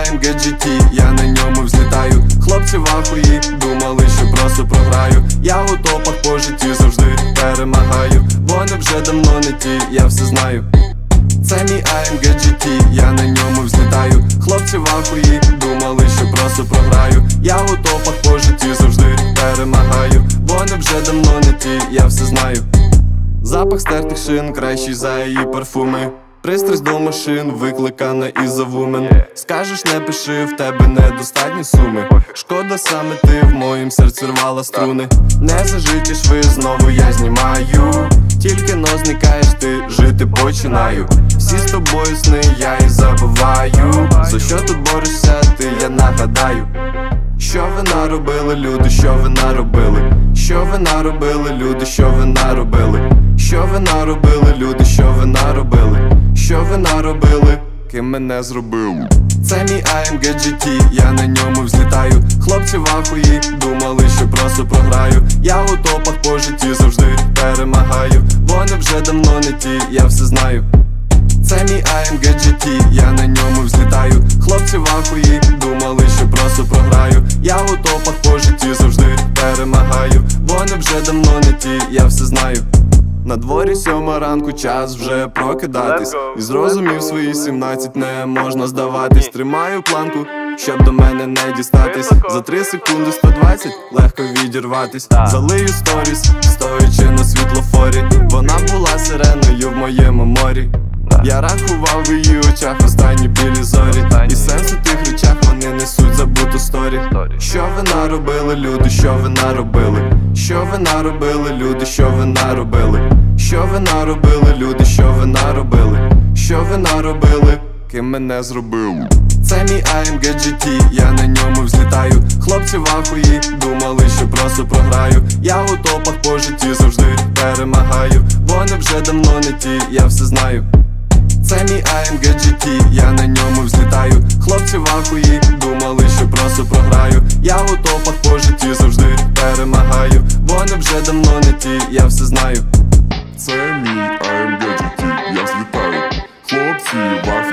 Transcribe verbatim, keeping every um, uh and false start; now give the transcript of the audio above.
ей ем джі джі ті, я на ньому взлітаю. Хлопці в ахуї, думали, що просто програю. Я у топах по житті завжди перемагаю. Вони вже давно не ті, я все знаю. Це мій ей ем джі джі ті, я на ньому взлітаю. Хлопці в ахуї, думали, що просто програю. Я у топах по житті завжди перемагаю. Вони вже давно не ті, я все знаю. Запах стертих шин кращий за її парфуми. Пристрасть до машин викликана із-за вумен. Скажеш, не пиши, в тебе недостатні суми. Шкода, саме ти в моїм серці рвала струни. Не зажиті шви, знову я знімаю. Тільки но зникаєш ти, жити починаю. Всі з тобою сни, я і забуваю. За що тут борешся ти, я нагадаю. Що ви наробили, люди, що ви наробили? Що ви наробили, люди, що ви наробили? Що ви наробили, люди, що ви наробили? Що ви наробили, ким мене зробили? Це мій ей ем джі джі ті, я на ньому взлітаю. Хлопці в ахуї, думали, що просто програю. Я у топах по житті завжди перемагаю. Вони вже давно не ті, я все знаю. Це мій ей ем джі джі ті, я на ньому взлітаю. Хлопці в ахуї, думали, що просто програю. Я у топах по житті завжди перемагаю. Вони вже давно не ті, я все знаю. На дворі сьома ранку, час вже прокидатись. І зрозумів, свої сімнадцять не можна здаватись. Тримаю планку, щоб до мене не дістатись. За три секунди сто двадцять, легко відірватись. Залию сторіс, стоячи на світлофорі. Вона була сиреною в моєму морі. Я рахував в її очах останні білі зорі. І сенс у тих речах, вони несуть забуту сторі. Що ви наробили, люди, що ви наробили? Що ви наробили, люди, що ви наробили? Що ви наробили, люди, що ви наробили? Що ви наробили, ким мене зробили? Це мій ей ем джі джі ті, я на ньому взлітаю. Хлопці в ахуї, думали, що просто програю. Я у топах по житті завжди перемагаю. Вони вже давно не ті, я все знаю. Це мій ей ем джі джі ті, я на ньому взлітаю. Хлопці в ахуї, думали, що просто програю. Я у топах по житті завжди перемагаю. Вони вже давно не ті, я все знаю. Це мій ей ем джі джі ті, я злітаю. Хлопці в ахуї.